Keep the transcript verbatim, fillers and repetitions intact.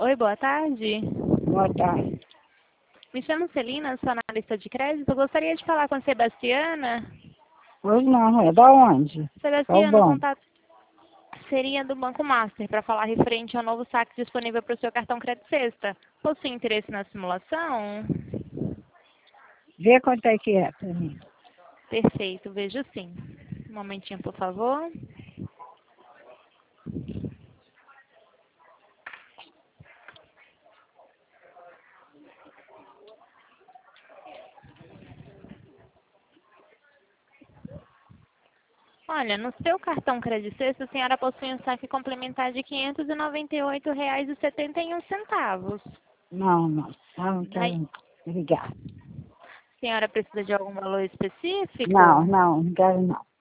Oi, boa tarde. Boa tarde. Me chamo Celina, sou analista de crédito. Eu gostaria de falar com a Sebastiana. Pois não, é da onde? Qual Sebastiana, o banco? contato seria do Banco Master para falar referente ao novo saque disponível para o seu cartão Crédito Sexta. Possui interesse na simulação? Vê quanto é que é pra mim. Perfeito, vejo sim. Um momentinho, por favor. Olha, no seu cartão Crédito Sexta, a senhora possui um saque complementar de quinhentos e noventa e oito reais e setenta e um centavos. Não, não. Não, não quero Daí, não. Obrigada. a senhora precisa de algum valor específico? Não, não, não quero não.